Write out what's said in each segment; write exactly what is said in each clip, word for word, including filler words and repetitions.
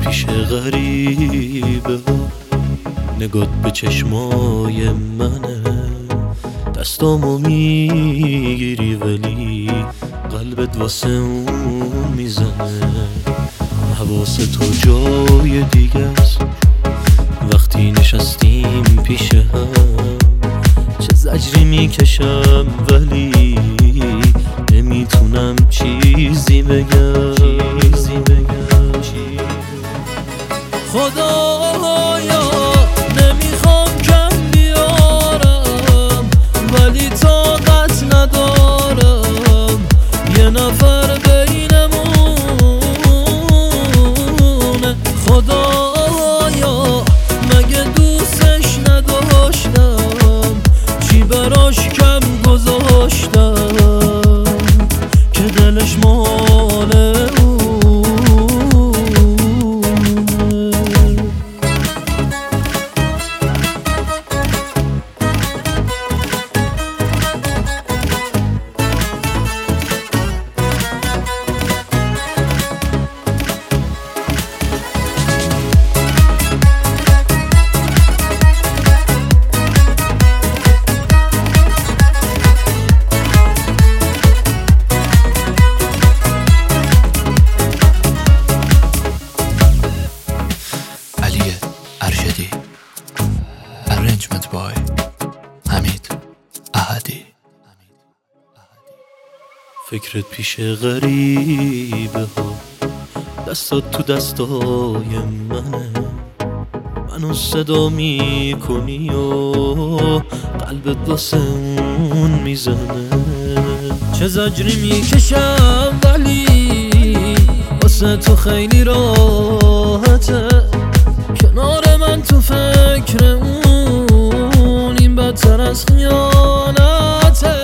پیش غریبه ها، نگات به چشمای منه، دستامو میگیری ولی قلبت واسه اون میزنه. حواس تو جای دیگه است وقتی نشستیم پیش هم، چه زجری میکشم ولی نمیتونم چیزی بگم. چیزی بگم خدایا نمیخوام کم بیارم ولی طاقت ندارم یه نفر بینمونه. خدایا مگه دوستش نداشتم، چی براش کم گذاشتم که دلش مال Arrangement by حمید احدی. فکرت پیش غریبه ها، دستات تو دستای منه، منو صدا میکنی و قلبت واسه اون میزنه. چه زجری میکشم ولی واسه تو خیلی راحته، کنار من تو فکر اون این بدتر از خیانته.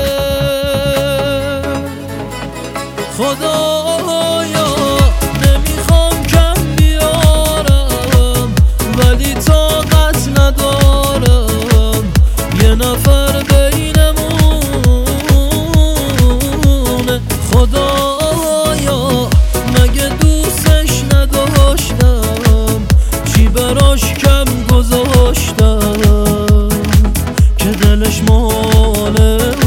خدایا نمیخوام کم بیارم ولی طاقت ندارم یه نفر بینمونه. خدایا مگه دوستش نداشتم، چی براش کم گذاشتم که دلش ماله